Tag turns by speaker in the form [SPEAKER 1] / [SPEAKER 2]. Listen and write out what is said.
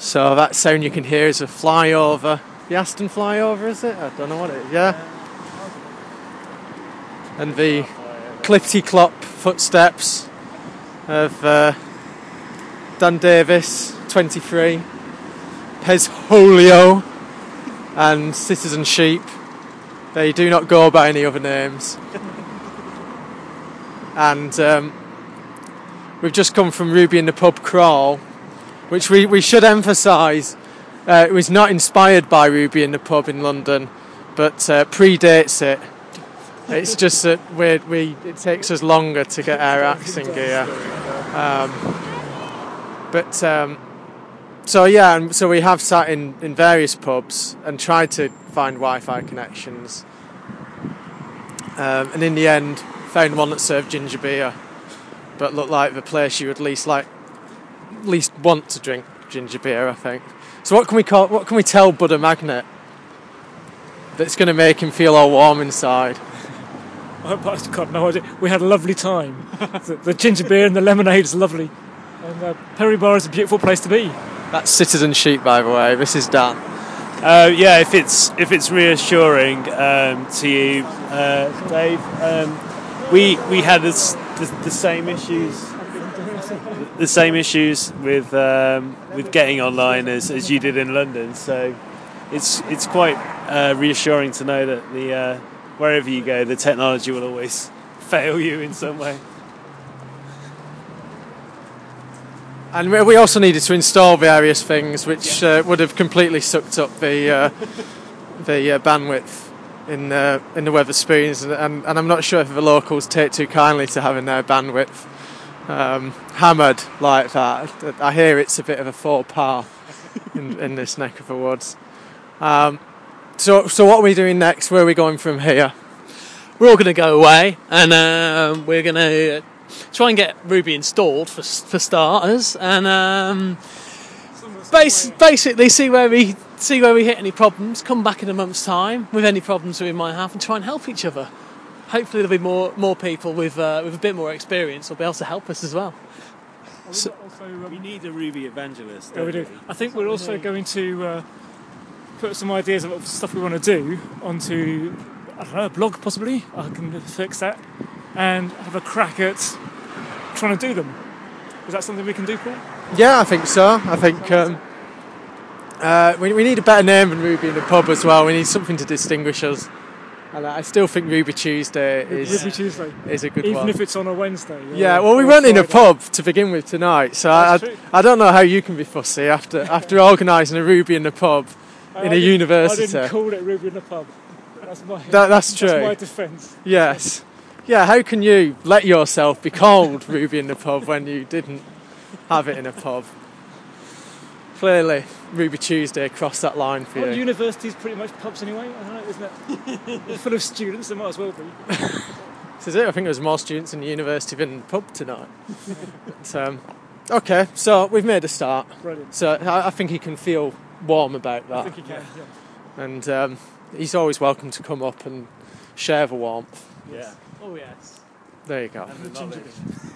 [SPEAKER 1] So that sound you can hear is a flyover. The Aston flyover, is it? I don't know what it is, yeah. And the clippity-clop footsteps of Dan Davis, 23, Pez Julio, and Citizen Sheep. They do not go by any other names. And we've just come from Ruby in the Pub Crawl, which we should emphasise it was not inspired by Ruby in the Pub in London, but predates it. It's just that it takes us longer to get our acts in gear. So we have sat in various pubs and tried to find Wi-Fi connections, and in the end found one that served ginger beer, but looked like the place you would at least want to drink ginger beer, I think. So what can we tell Buddha Magnet that's going to make him feel all warm inside?
[SPEAKER 2] I've got no idea. We had a lovely time. The ginger beer and the lemonade is lovely, and Perry Bar is a beautiful place to be.
[SPEAKER 1] That's Citizen Sheep, by the way. This is Dan.
[SPEAKER 3] Yeah, if it's reassuring to you, Dave, we had the same issues. The same issues with getting online as you did in London. So it's quite reassuring to know that wherever you go, the technology will always fail you in some way.
[SPEAKER 1] And we also needed to install various things which would have completely sucked up the bandwidth in the Wetherspoons, and I'm not sure if the locals take too kindly to having their bandwidth hammered like that. I hear it's a bit of a faux pas in this neck of the woods. So what are we doing next? Where are we going from here?
[SPEAKER 4] We're all going to go away, and we're going to try and get Ruby installed for starters, and basically see where we hit any problems. Come back in a month's time with any problems we might have, and try and help each other. Hopefully there'll be more people with a bit more experience will be able to help us as well.
[SPEAKER 3] So, we need a Ruby evangelist.
[SPEAKER 2] Yeah, we do. I think we're also going to put some ideas of stuff we want to do onto, I don't know, a blog possibly. I can fix that and have a crack at trying to do them. Is that something we can do, Paul?
[SPEAKER 1] Yeah, I think so. I think we need a better name than Ruby in the Pub as well. We need something to distinguish us. And I still think Ruby Tuesday is a good one.
[SPEAKER 2] Even if it's on a Wednesday.
[SPEAKER 1] Yeah, well, we weren't in a pub to begin with tonight, so I don't know how you can be fussy after organising a Ruby in the Pub in a university.
[SPEAKER 2] I didn't call it Ruby in the Pub.
[SPEAKER 1] That's true.
[SPEAKER 2] That's my defence.
[SPEAKER 1] Yes. Yeah, how can you let yourself be called Ruby in the Pub when you didn't have it in a pub? Clearly, Ruby Tuesday crossed that line for you.
[SPEAKER 2] University's pretty much pubs anyway, I don't know, isn't it? Full of students, they might as well be.
[SPEAKER 1] This is it. I think there's more students in the university than in the pub tonight. But, okay, so we've made a start.
[SPEAKER 2] Brilliant.
[SPEAKER 1] So I think he can feel warm about that.
[SPEAKER 2] I think he can, yeah.
[SPEAKER 1] And he's always welcome to come up and share the warmth.
[SPEAKER 3] Yeah.
[SPEAKER 4] Oh yes.
[SPEAKER 1] There you go.
[SPEAKER 3] And the knowledge.